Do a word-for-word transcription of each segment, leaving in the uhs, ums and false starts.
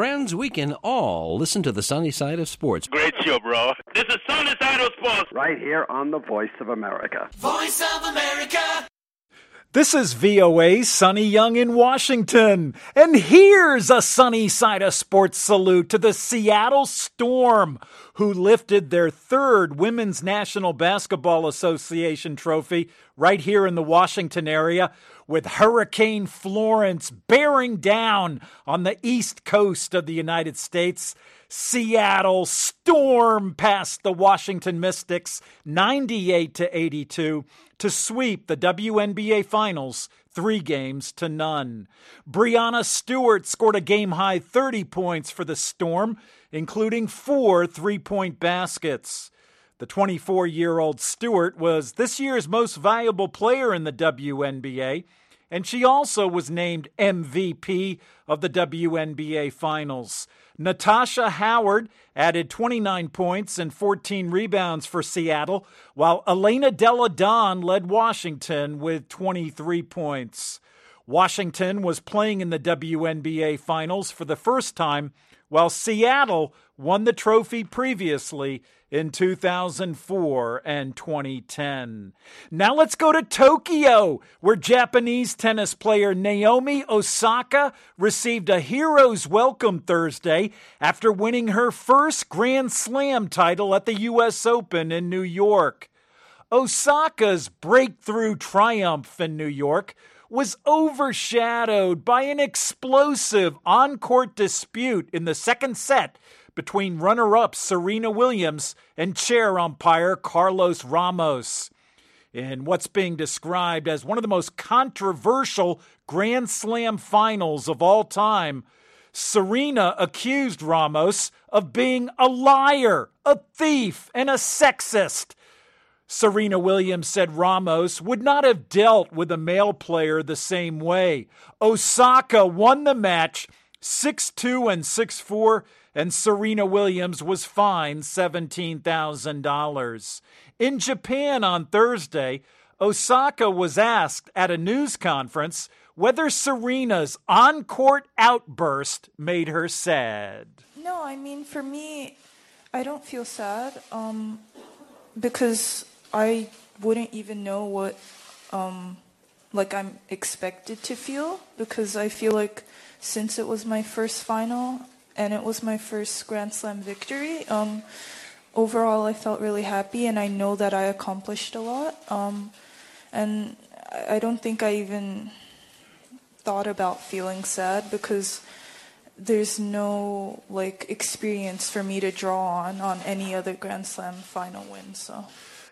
friends, we can all listen to the sunny side of sports. Great show, bro. This is Sunny Side of Sports. Right here on the Voice of America. Voice of America. This is V O A's Sonny Young in Washington. And here's a sunny side of sports salute to the Seattle Storm, who lifted their third Women's National Basketball Association trophy right here in the Washington area, with Hurricane Florence bearing down on the east coast of the United States. Seattle Storm passed the Washington Mystics ninety-eight to eighty-two to sweep the W N B A Finals three games to none. Breanna Stewart scored a game-high thirty points for the Storm, including four three-point baskets. The twenty-four-year-old Stewart was this year's most valuable player in the W N B A, and she also was named M V P of the W N B A Finals. Natasha Howard added twenty-nine points and fourteen rebounds for Seattle, while Elena Delle Donne led Washington with twenty-three points. Washington was playing in the W N B A Finals for the first time, while Seattle won the trophy previously in two thousand four and twenty ten. Now let's go to Tokyo, where Japanese tennis player Naomi Osaka received a hero's welcome Thursday after winning her first Grand Slam title at the U S Open in New York. Osaka's breakthrough triumph in New York was overshadowed by an explosive on-court dispute in the second set between runner-up Serena Williams and chair umpire Carlos Ramos. In what's being described as one of the most controversial Grand Slam finals of all time, Serena accused Ramos of being a liar, a thief, and a sexist. Serena Williams said Ramos would not have dealt with a male player the same way. Osaka won the match six two and six four, and Serena Williams was fined seventeen thousand dollars. In Japan on Thursday, Osaka was asked at a news conference whether Serena's on-court outburst made her sad. No, I mean, for me, I don't feel sad um, because I wouldn't even know what um, like I'm expected to feel, because I feel like since it was my first final and it was my first Grand Slam victory, um, overall I felt really happy, and I know that I accomplished a lot. Um, and I don't think I even thought about feeling sad, because there's no like experience for me to draw on on any other Grand Slam final win. So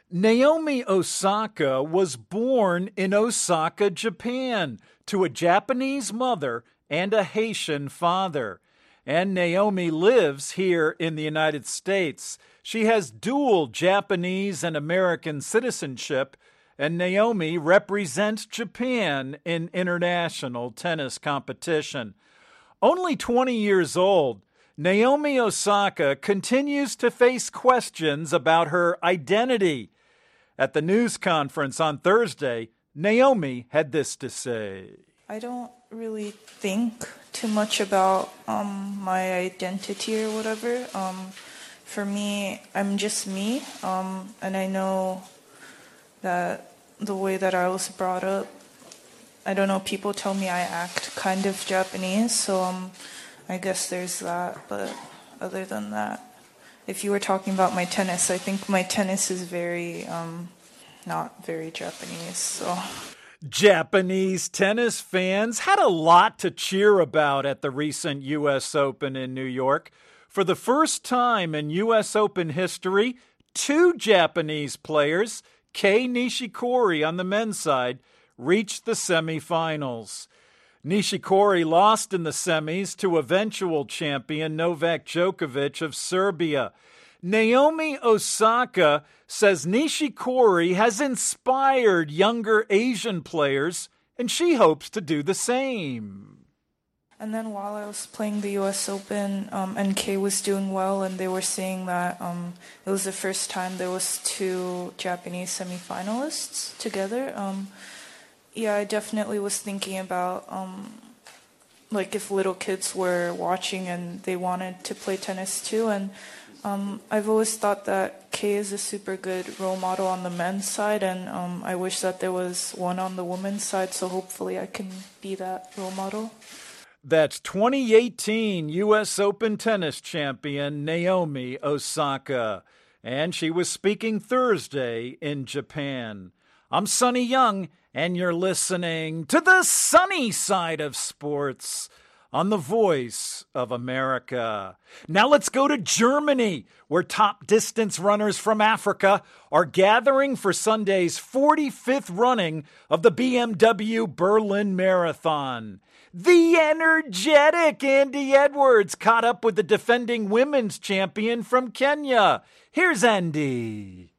Naomi Osaka was born in Osaka, Japan, to a Japanese mother and a Haitian father. And Naomi lives here in the United States. She has dual Japanese and American citizenship, and Naomi represents Japan in international tennis competition. Only twenty years old, Naomi Osaka continues to face questions about her identity. At the news conference on Thursday, Naomi had this to say. I don't really think too much about um, my identity or whatever. Um, for me, I'm just me, um, and I know that the way that I was brought up, I don't know, people tell me I act kind of Japanese, so um, I guess there's that. But other than that, if you were talking about my tennis, I think my tennis is very, um, not very Japanese, so... Japanese tennis fans had a lot to cheer about at the recent U S Open in New York. For the first time in U S Open history, two Japanese players, Kei Nishikori on the men's side, reached the semifinals. Nishikori lost in the semis to eventual champion Novak Djokovic of Serbia. Naomi Osaka says Nishikori has inspired younger Asian players, and she hopes to do the same. And then while I was playing the U S Open, um, and Kei was doing well, and they were saying that um, it was the first time there was two Japanese semifinalists together. Um, yeah, I definitely was thinking about um, like if little kids were watching and they wanted to play tennis too. And um, I've always thought that Kei is a super good role model on the men's side, and um, I wish that there was one on the women's side, so hopefully I can be that role model. That's twenty eighteen U S Open tennis champion Naomi Osaka, and she was speaking Thursday in Japan. I'm Sonny Young, and you're listening to the sunny side of sports on the Voice of America. Now let's go to Germany, where top distance runners from Africa are gathering for Sunday's forty-fifth running of the B M W Berlin Marathon. The energetic Andy Edwards caught up with the defending women's champion from Kenya. Here's Andy.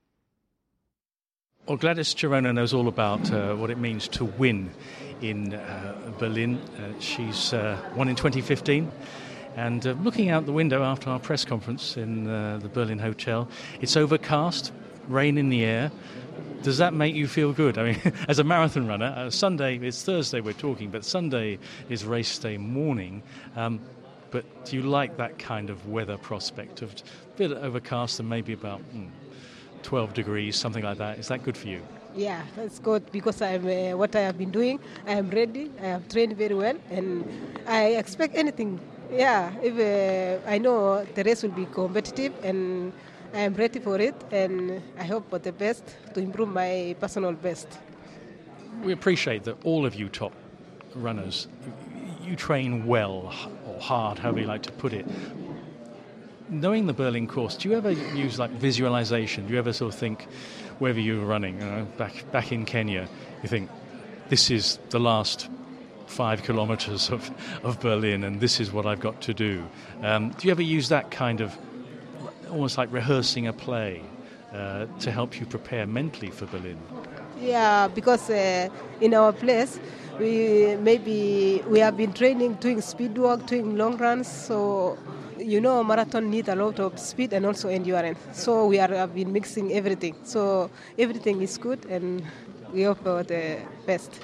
Well, Gladys Cherona knows all about uh, what it means to win in uh, Berlin. Uh, she's uh, won in twenty fifteen. And uh, looking out the window after our press conference in uh, the Berlin Hotel, it's overcast, rain in the air. Does that make you feel good? I mean, as a marathon runner, uh, Sunday, it's Thursday we're talking, but Sunday is race day morning. Um, but do you like that kind of weather prospect of a bit overcast and maybe about mm, twelve degrees, something like that? Is that good for you? Yeah, that's good because I'm uh, what I have been doing. I am ready. I have trained very well, and I expect anything. Yeah, if uh, I know the race will be competitive, and I am ready for it, and I hope for the best to improve my personal best. We appreciate that all of you top runners, you train well or hard, however you like to put it. Knowing the Berlin course, do you ever use like visualization? Do you ever sort of think, wherever you were running, you know, back back in Kenya, you think, this is the last five kilometers of, of Berlin and this is what I've got to do? Um, do you ever use that kind of, almost like rehearsing a play uh, to help you prepare mentally for Berlin? Yeah, because uh, in our place, we maybe we have been training, doing speed work, doing long runs, so you know, marathon need a lot of speed and also endurance. So we are have been mixing everything. So everything is good, and we hope for the best.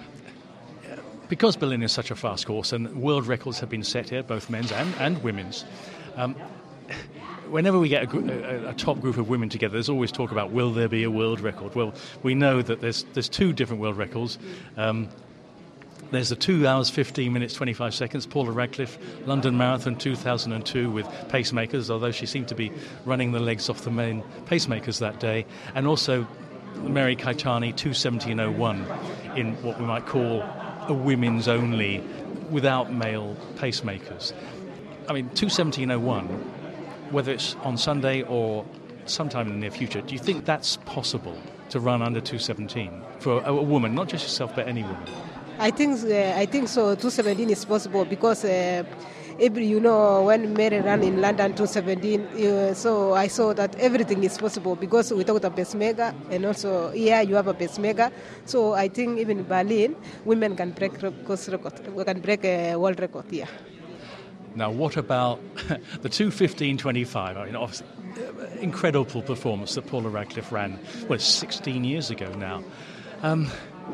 Because Berlin is such a fast course, and world records have been set here, both men's and, and women's. Um, whenever we get a, a, a top group of women together, there's always talk about, will there be a world record? Well, we know that there's there's two different world records. Um, There's the two hours, fifteen minutes, twenty-five seconds. Paula Radcliffe, London Marathon two thousand two with pacemakers, although she seemed to be running the legs off the main pacemakers that day. And also Mary Keitany, two seventeen oh one, in what we might call a women's only, without male pacemakers. I mean, two seventeen oh one, whether it's on Sunday or sometime in the near future, do you think that's possible to run under two seventeen for a, a woman, not just yourself, but any woman? I think uh, I think so. two seventeen is possible because uh, every you know when Mary ran in London two seventeen, uh, so I saw that everything is possible because we talked about pacemaker and also yeah you have a pacemaker. So I think even in Berlin, women can break course record. We can break a world record. Yeah. Now, what about the two fifteen twenty-five? I mean, obviously, incredible performance that Paula Radcliffe ran. Well, sixteen years ago now. Um,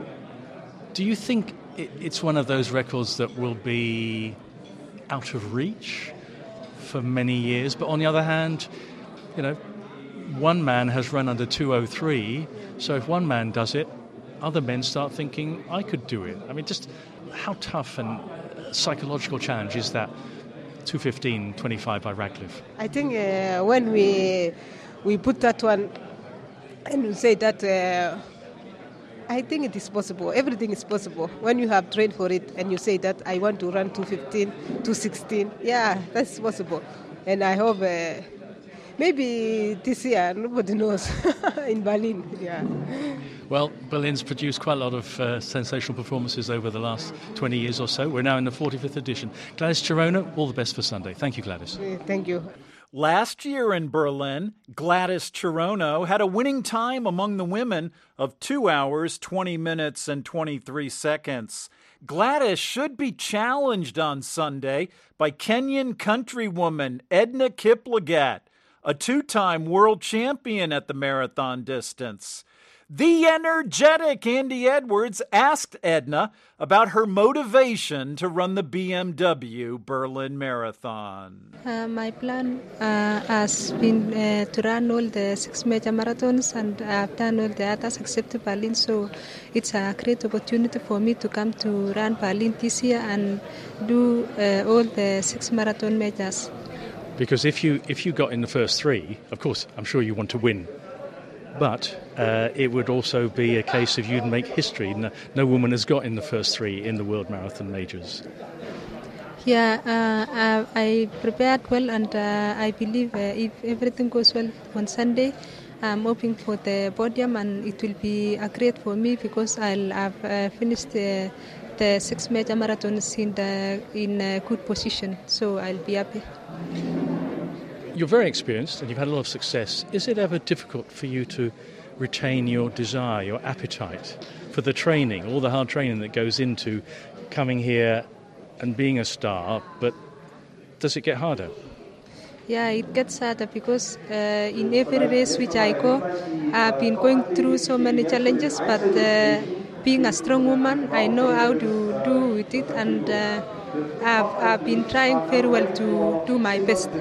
Do you think it's one of those records that will be out of reach for many years? But on the other hand, you know, one man has run under two oh three, so if one man does it, other men start thinking, I could do it. I mean, just how tough and psychological challenge is that two fifteen twenty-five by Radcliffe? I think uh, when we we put that one and we say that... Uh, I think it is possible. Everything is possible. When you have trained for it and you say that I want to run two fifteen, two sixteen, yeah, that's possible. And I hope uh, maybe this year, nobody knows, in Berlin, yeah. Well, Berlin's produced quite a lot of uh, sensational performances over the last twenty years or so. We're now in the forty-fifth edition. Gladys Cherona, all the best for Sunday. Thank you, Gladys. Thank you. Last year in Berlin, Gladys Cherona had a winning time among the women of two hours, twenty minutes, and twenty-three seconds. Gladys should be challenged on Sunday by Kenyan countrywoman Edna Kiplagat, a two-time world champion at the marathon distance. The energetic Andy Edwards asked Edna about her motivation to run the B M W Berlin Marathon. Uh, my plan uh, has been uh, to run all the six major marathons, and I've done all the others except Berlin, so it's a great opportunity for me to come to run Berlin this year and do uh, all the six marathon majors. Because if you if you got in the first three, of course, I'm sure you want to win. But uh, it would also be a case of you'd make history. No, no woman has got in the first three in the World Marathon Majors. Yeah, uh, I prepared well, and uh, I believe uh, if everything goes well on Sunday, I'm hoping for the podium, and it will be uh, great for me because I'll have uh, finished uh, the six major marathons in the in a good position, so I'll be happy. You're very experienced and you've had a lot of success. Is it ever difficult for you to retain your desire, your appetite for the training, all the hard training that goes into coming here and being a star, but does it get harder? Yeah, it gets harder because uh, in every race which I go, I've been going through so many challenges, but uh, being a strong woman, I know how to do with it, and uh, I've, I've been trying very well to do my best.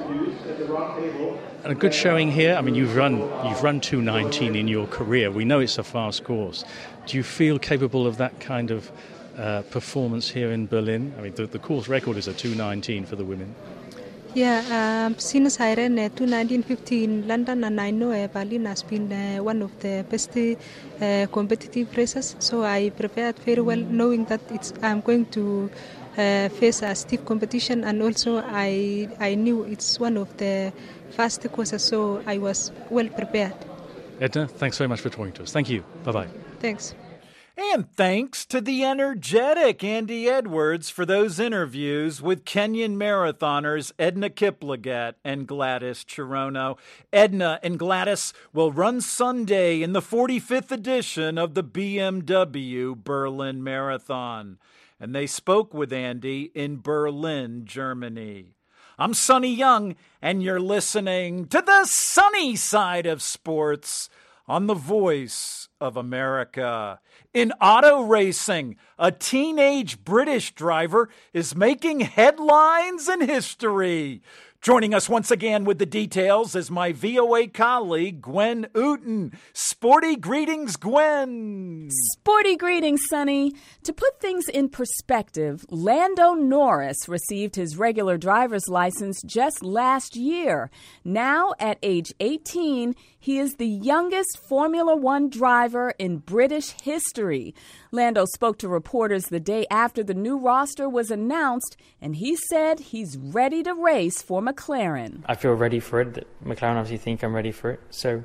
And a good showing here. I mean, you've run you've run two nineteen in your career. We know it's a fast course. Do you feel capable of that kind of uh, performance here in Berlin? I mean, the, the course record is a two nineteen for the women. Yeah, um, since I ran uh, two nineteen fifty in London, and I know uh, Berlin has been uh, one of the best uh, competitive races, so I prepared very well, knowing that it's I'm going to uh, face a stiff competition, and also I I knew it's one of the fast courses, so I was well prepared. Edna, thanks very much for talking to us. Thank you. Bye-bye. Thanks. And thanks to the energetic Andy Edwards for those interviews with Kenyan marathoners Edna Kiplagat and Gladys Chirono. Edna and Gladys will run Sunday in the forty-fifth edition of the B M W Berlin Marathon. And they spoke with Andy in Berlin, Germany. I'm Sonny Young, and you're listening to the sunny side of sports on the Voice of America. In auto racing, a teenage British driver is making headlines and history. Joining us once again with the details is my V O A colleague, Gwen Ooten. Sporty greetings, Gwen. Sporty greetings, Sonny. To put things in perspective, Lando Norris received his regular driver's license just last year. Now, at age eighteen, he is the youngest Formula One driver in British history. Lando spoke to reporters the day after the new roster was announced, and he said he's ready to race for McLaren. I feel ready for it. McLaren obviously think I'm ready for it. So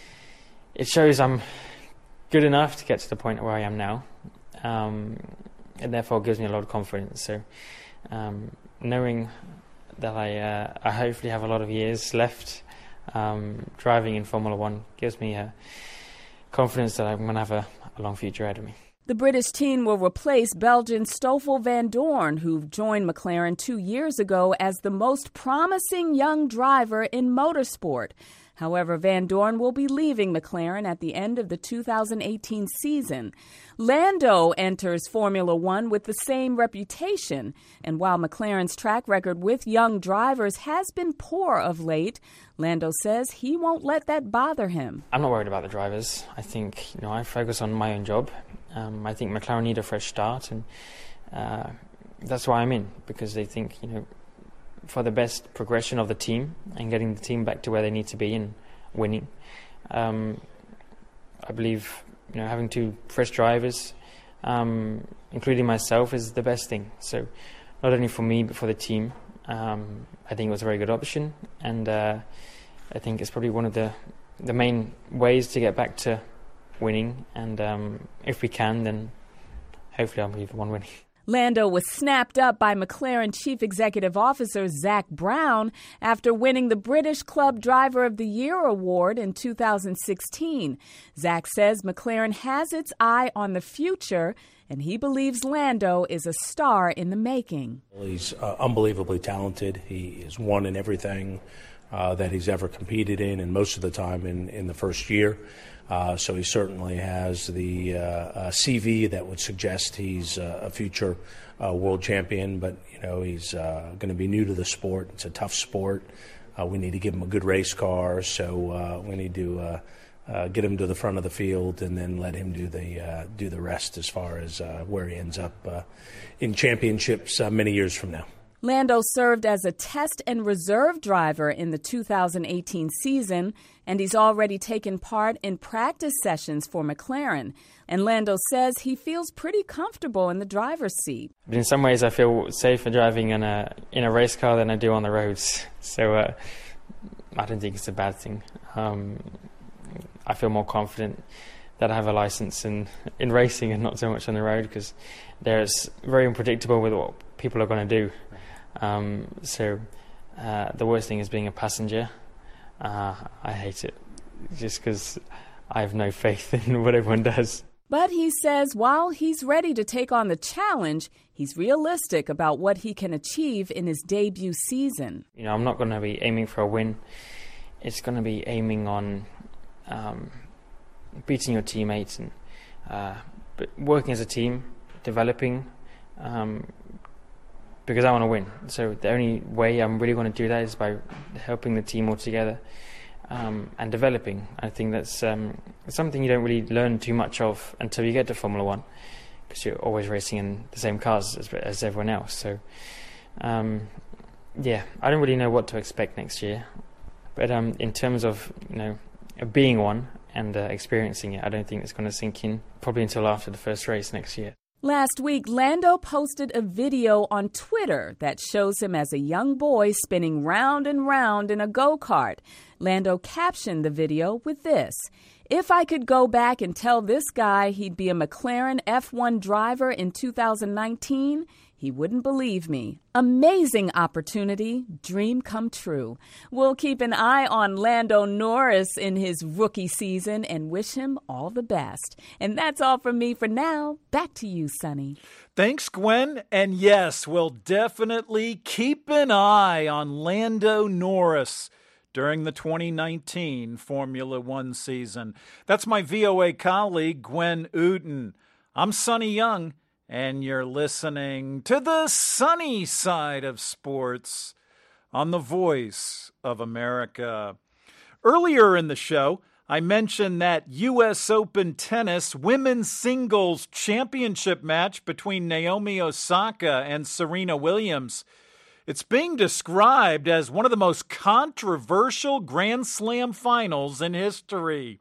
it shows I'm good enough to get to the point where I am now. Um, and therefore gives me a lot of confidence. So um, knowing that I, uh, I hopefully have a lot of years left um, driving in Formula One gives me a confidence that I'm going to have a, a long future ahead of me. The British team will replace Belgian Stoffel van Dorn, who joined McLaren two years ago as the most promising young driver in motorsport. However, Van Dorn will be leaving McLaren at the end of the two thousand eighteen season. Lando enters Formula One with the same reputation, and while McLaren's track record with young drivers has been poor of late, Lando says he won't let that bother him. I'm not worried about the drivers. I think, you know, I focus on my own job. Um, I think McLaren need a fresh start, and uh, that's why I'm in, because they think, you know, for the best progression of the team and getting the team back to where they need to be and winning. Um, I believe, you know, having two fresh drivers, um, including myself, is the best thing. So not only for me but for the team, um, I think it was a very good option, and uh, I think it's probably one of the the main ways to get back to winning. And um, if we can, then hopefully I'll be the one winning. Lando was snapped up by McLaren Chief Executive Officer Zak Brown after winning the British Club Driver of the Year award in two thousand sixteen. Zak says McLaren has its eye on the future, and he believes Lando is a star in the making. He's uh, unbelievably talented. He is one in everything. uh, that he's ever competed in, and most of the time in, in the first year. Uh, so he certainly has the uh, uh, C V that would suggest he's uh, a future uh, world champion. But you know, he's uh, going to be new to the sport. It's a tough sport. Uh, we need to give him a good race car. So uh, we need to uh, uh, get him to the front of the field and then let him do the uh, do the rest as far as uh, where he ends up uh, in championships uh, many years from now. Lando served as a test and reserve driver in the two thousand eighteen season, and he's already taken part in practice sessions for McLaren. And Lando says he feels pretty comfortable in the driver's seat. But in some ways, I feel safer driving in a in a race car than I do on the roads. So uh, I don't think it's a bad thing. Um, I feel more confident that I have a license in, in racing and not so much on the road, because there's very unpredictable with what people are going to do. Um, so uh, the worst thing is being a passenger. Uh, I hate it just because I have no faith in what everyone does. But he says while he's ready to take on the challenge, he's realistic about what he can achieve in his debut season. You know, I'm not going to be aiming for a win. It's going to be aiming on um, beating your teammates and uh, but working as a team, developing. Um, Because I want to win. So the only way I'm really going to do that is by helping the team all together um, and developing. I think that's um, something you don't really learn too much of until you get to Formula One, because you're always racing in the same cars as, as everyone else. So, um, yeah, I don't really know what to expect next year. But um, in terms of, you know, being one and uh, experiencing it, I don't think it's going to sink in probably until after the first race next year. Last week, Lando posted a video on Twitter that shows him as a young boy spinning round and round in a go-kart. Lando captioned the video with this: "If I could go back and tell this guy he'd be a McLaren F one driver in two thousand nineteen, he wouldn't believe me. Amazing opportunity, dream come true." We'll keep an eye on Lando Norris in his rookie season and wish him all the best. And that's all from me for now. Back to you, Sonny. Thanks, Gwen. And yes, we'll definitely keep an eye on Lando Norris during the twenty nineteen Formula One season. That's my V O A colleague, Gwen Uden. I'm Sonny Young, and you're listening to the sunny side of sports on the Voice of America. Earlier in the show, I mentioned that U S Open tennis women's singles championship match between Naomi Osaka and Serena Williams. It's being described as one of the most controversial Grand Slam finals in history.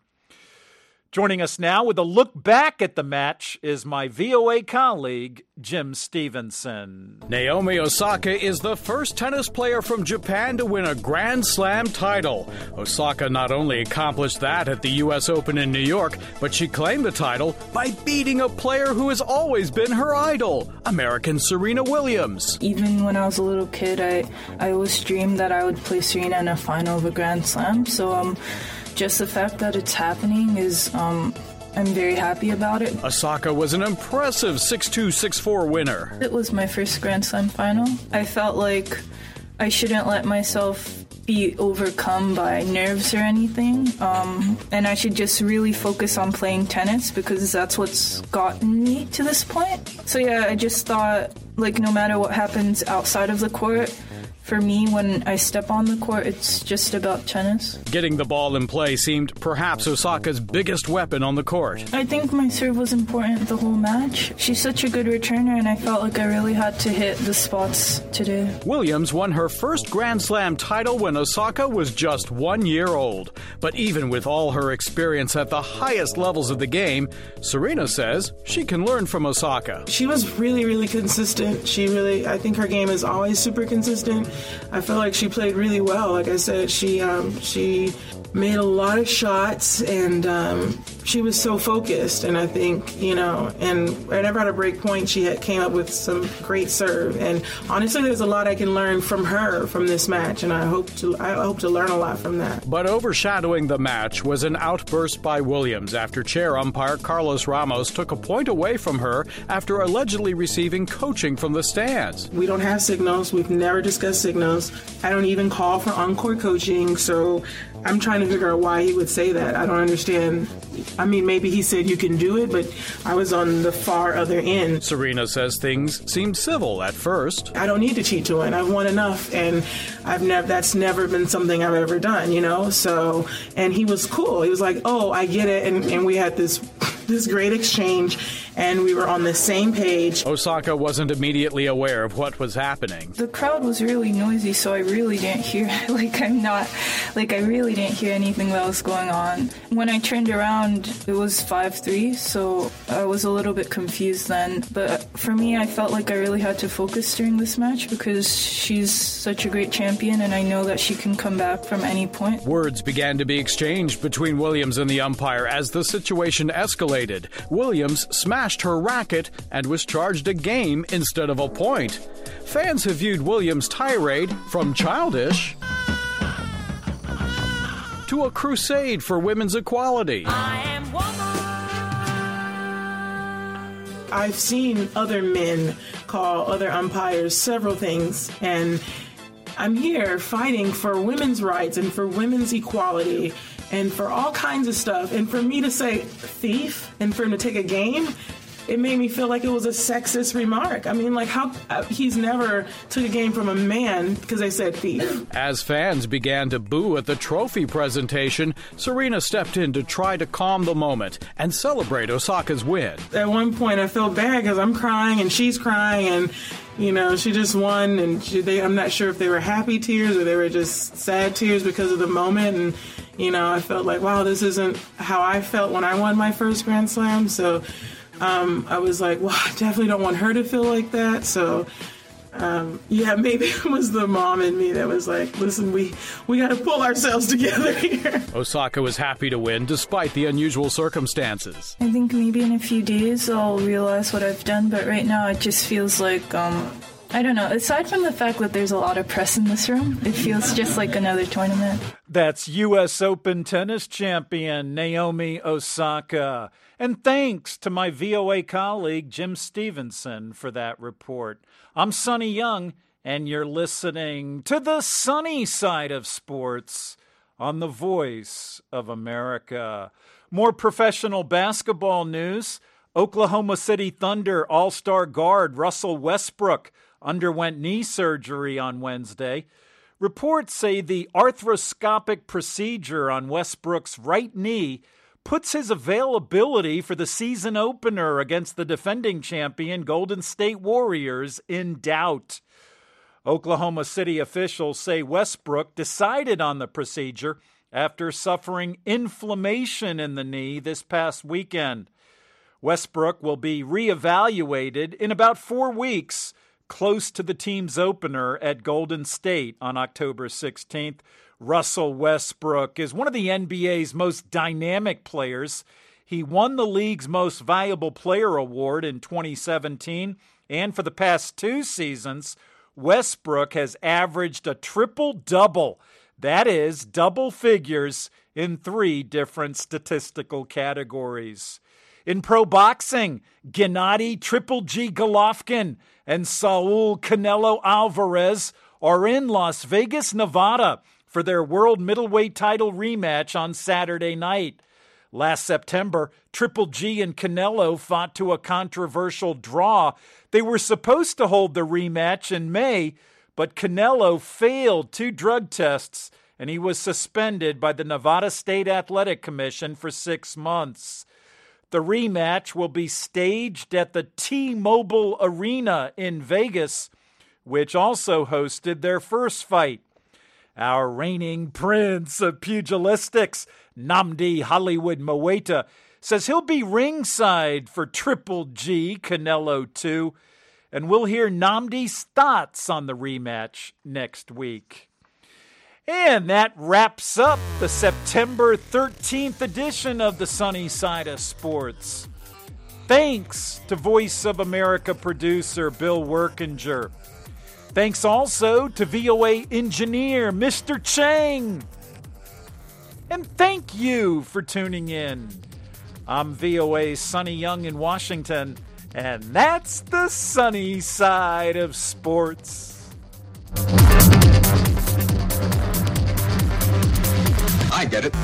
Joining us now with a look back at the match is my V O A colleague, Jim Stevenson. Naomi Osaka is the first tennis player from Japan to win a Grand Slam title. Osaka not only accomplished that at the U S Open in New York, but she claimed the title by beating a player who has always been her idol, American Serena Williams. Even when I was a little kid, I, I always dreamed that I would play Serena in a final of a Grand Slam. So, um... just the fact that it's happening is, um, I'm very happy about it. Osaka was an impressive six two, six four winner. It was my first Grand Slam final. I felt like I shouldn't let myself be overcome by nerves or anything. Um, and I should just really focus on playing tennis because that's what's gotten me to this point. So yeah, I just thought, like, no matter what happens outside of the court, for me, when I step on the court, it's just about tennis. Getting the ball in play seemed perhaps Osaka's biggest weapon on the court. I think my serve was important the whole match. She's such a good returner, and I felt like I really had to hit the spots today. Williams won her first Grand Slam title when Osaka was just one year old. But even with all her experience at the highest levels of the game, Serena says she can learn from Osaka. She was really, really consistent. She really, I think her game is always super consistent. I feel like she played really well. Like I said, she um, she made a lot of shots, and um, she was so focused, and I think, you know, and whenever at a break point, she had came up with some great serve. And honestly, there's a lot I can learn from her from this match, and I hope to I hope to learn a lot from that. But overshadowing the match was an outburst by Williams after chair umpire Carlos Ramos took a point away from her after allegedly receiving coaching from the stands. We don't have signals. We've never discussed signals. I don't even call for on-court coaching, so I'm trying to figure out why he would say that. I don't understand. I mean, maybe he said you can do it, but I was on the far other end. Serena says things seemed civil at first. I don't need to cheat to win. I've won enough, and I've never. That's never been something I've ever done, you know? So, and he was cool. He was like, oh, I get it, and, and we had this this great exchange, and we were on the same page. Osaka wasn't immediately aware of what was happening. The crowd was really noisy, so I really didn't hear, like, I'm not, like, I really didn't hear anything that was going on. When I turned around, it was five three, so I was a little bit confused then. But for me, I felt like I really had to focus during this match because she's such a great champion, and I know that she can come back from any point. Words began to be exchanged between Williams and the umpire as the situation escalated. Williams smashed her racket and was charged a game instead of a point. Fans have viewed Williams' tirade from childish to a crusade for women's equality. I am woman. I've seen other men call other umpires several things, and I'm here fighting for women's rights and for women's equality and for all kinds of stuff. And for me to say thief and for him to take a game, it made me feel like it was a sexist remark. I mean, like, how uh, he's never took a game from a man because they said thief. As fans began to boo at the trophy presentation, Serena stepped in to try to calm the moment and celebrate Osaka's win. At one point, I felt bad because I'm crying and she's crying, and you know, she just won, and she, they, I'm not sure if they were happy tears or they were just sad tears because of the moment. And you know, I felt like, wow, this isn't how I felt when I won my first Grand Slam. So um, I was like, well, I definitely don't want her to feel like that. So um, yeah, maybe it was the mom in me that was like, listen, we, we got to pull ourselves together here. Osaka was happy to win despite the unusual circumstances. I think maybe in a few days I'll realize what I've done, but right now it just feels like, um, I don't know, aside from the fact that there's a lot of press in this room, it feels just like another tournament. That's U S Open tennis champion Naomi Osaka. And thanks to my V O A colleague Jim Stevenson for that report. I'm Sonny Young, and you're listening to the sunny side of sports on the Voice of America. More professional basketball news. Oklahoma City Thunder All-Star guard Russell Westbrook underwent knee surgery on Wednesday. Reports say the arthroscopic procedure on Westbrook's right knee puts his availability for the season opener against the defending champion Golden State Warriors in doubt. Oklahoma City officials say Westbrook decided on the procedure after suffering inflammation in the knee this past weekend. Westbrook will be reevaluated in about four weeks, close to the team's opener at Golden State on October sixteenth. Russell Westbrook is one of the N B A's most dynamic players. He won the league's Most Valuable Player award in twenty seventeen, and for the past two seasons, Westbrook has averaged a triple-double. That is, double figures in three different statistical categories. In pro boxing, Gennady Triple G Golovkin and Saul Canelo Alvarez are in Las Vegas, Nevada for their world middleweight title rematch on Saturday night. Last September, Triple G and Canelo fought to a controversial draw. They were supposed to hold the rematch in May, but Canelo failed two drug tests, and he was suspended by the Nevada State Athletic Commission for six months. The rematch will be staged at the T-Mobile Arena in Vegas, which also hosted their first fight. Our reigning prince of pugilistics, Nnamdi Hollywood Moeta, says he'll be ringside for Triple G Canelo two, and we'll hear Nnamdi's thoughts on the rematch next week. And that wraps up the September thirteenth edition of the Sunny Side of Sports. Thanks to Voice of America producer Bill Workinger. Thanks also to V O A engineer Mister Chang. And thank you for tuning in. I'm V O A's Sonny Young in Washington, and that's the Sunny Side of Sports. I get it.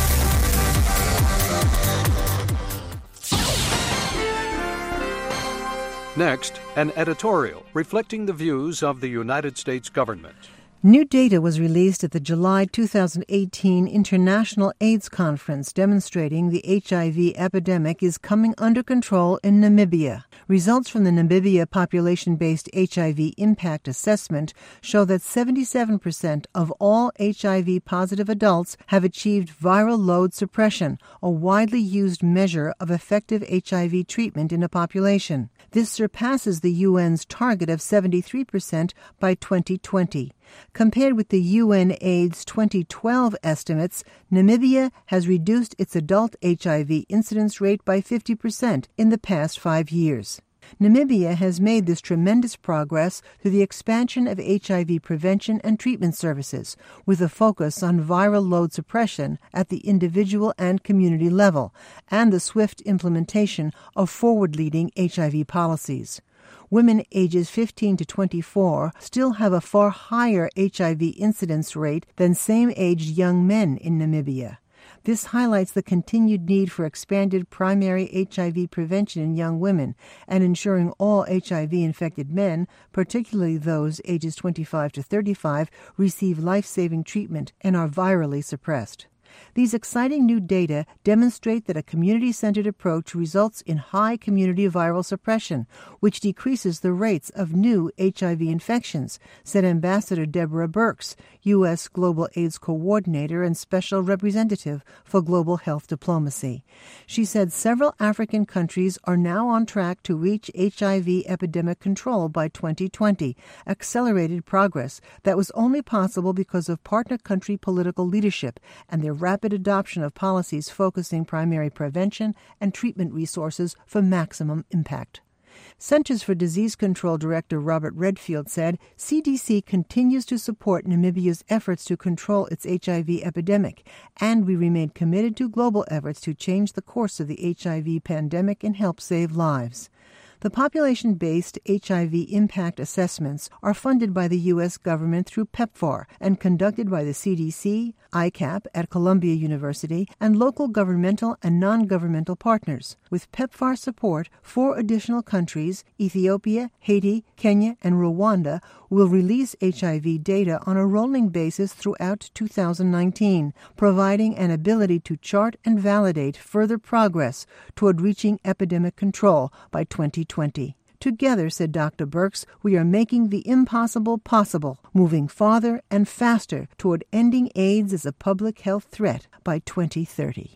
Next, an editorial reflecting the views of the United States government. New data was released at the July two thousand eighteen International AIDS Conference demonstrating the H I V epidemic is coming under control in Namibia. Results from the Namibia population-based H I V impact assessment show that seventy-seven percent of all H I V-positive adults have achieved viral load suppression, a widely used measure of effective H I V treatment in a population. This surpasses the U N's target of seventy-three percent by twenty twenty. Compared with the U N AIDS twenty twelve estimates, Namibia has reduced its adult H I V incidence rate by fifty percent in the past five years. Namibia has made this tremendous progress through the expansion of H I V prevention and treatment services, with a focus on viral load suppression at the individual and community level, and the swift implementation of forward-leading H I V policies. Women ages fifteen to twenty-four still have a far higher H I V incidence rate than same-aged young men in Namibia. This highlights the continued need for expanded primary H I V prevention in young women and ensuring all H I V-infected men, particularly those ages twenty-five to thirty-five, receive life-saving treatment and are virally suppressed. These exciting new data demonstrate that a community-centered approach results in high community viral suppression, which decreases the rates of new H I V infections, said Ambassador Deborah Birx, U S Global AIDS Coordinator and Special Representative for Global Health Diplomacy. She said several African countries are now on track to reach H I V epidemic control by twenty twenty, accelerated progress that was only possible because of partner country political leadership and their rapid adoption of policies focusing primary prevention and treatment resources for maximum impact. Centers for Disease Control Director Robert Redfield said C D C continues to support Namibia's efforts to control its H I V epidemic, and we remain committed to global efforts to change the course of the H I V pandemic and help save lives. The population-based H I V impact assessments are funded by the U S government through PEPFAR and conducted by the C D C, I CAP at Columbia University, and local governmental and non-governmental partners. With PEPFAR support, four additional countries, Ethiopia, Haiti, Kenya, and Rwanda, will release H I V data on a rolling basis throughout two thousand nineteen, providing an ability to chart and validate further progress toward reaching epidemic control by twenty twenty. Together, said Doctor Birx, we are making the impossible possible, moving farther and faster toward ending AIDS as a public health threat by twenty thirty.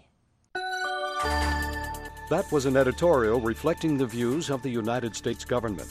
That was an editorial reflecting the views of the United States government.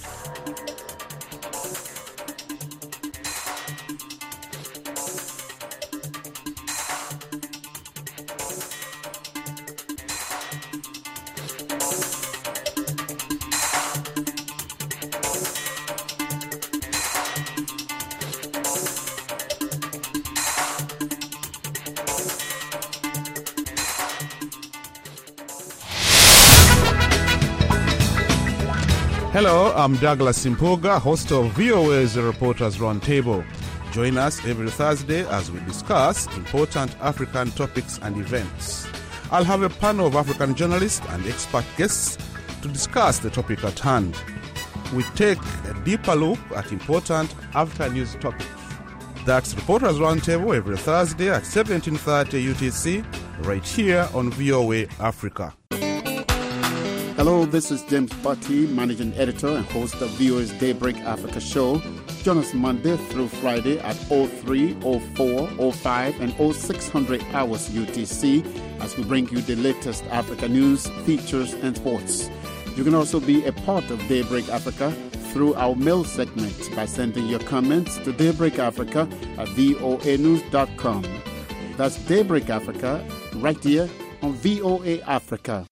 Hello, I'm Douglas Simpoga, host of V O A's Reporters Roundtable. Join us every Thursday as we discuss important African topics and events. I'll have a panel of African journalists and expert guests to discuss the topic at hand. We take a deeper look at important African news topics. That's Reporters Roundtable every Thursday at seventeen thirty U T C, right here on V O A Africa. Hello, this is James Butty, Managing Editor and host of V O A's Daybreak Africa show. Join us Monday through Friday at oh three, oh four, oh five, and oh six hundred hours U T C as we bring you the latest Africa news, features, and sports. You can also be a part of Daybreak Africa through our mail segment by sending your comments to Daybreak Africa at voa news dot com. That's Daybreak Africa, right here on V O A Africa.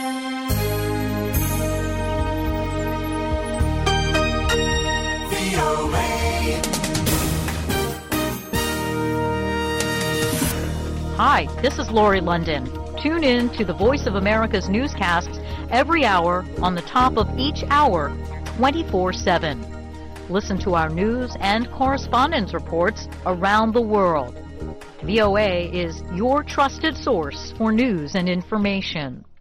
Hi, this is Lori London. Tune in to the Voice of America's newscasts every hour on the top of each hour, twenty-four seven. Listen to our news and correspondence reports around the world. V O A is your trusted source for news and information.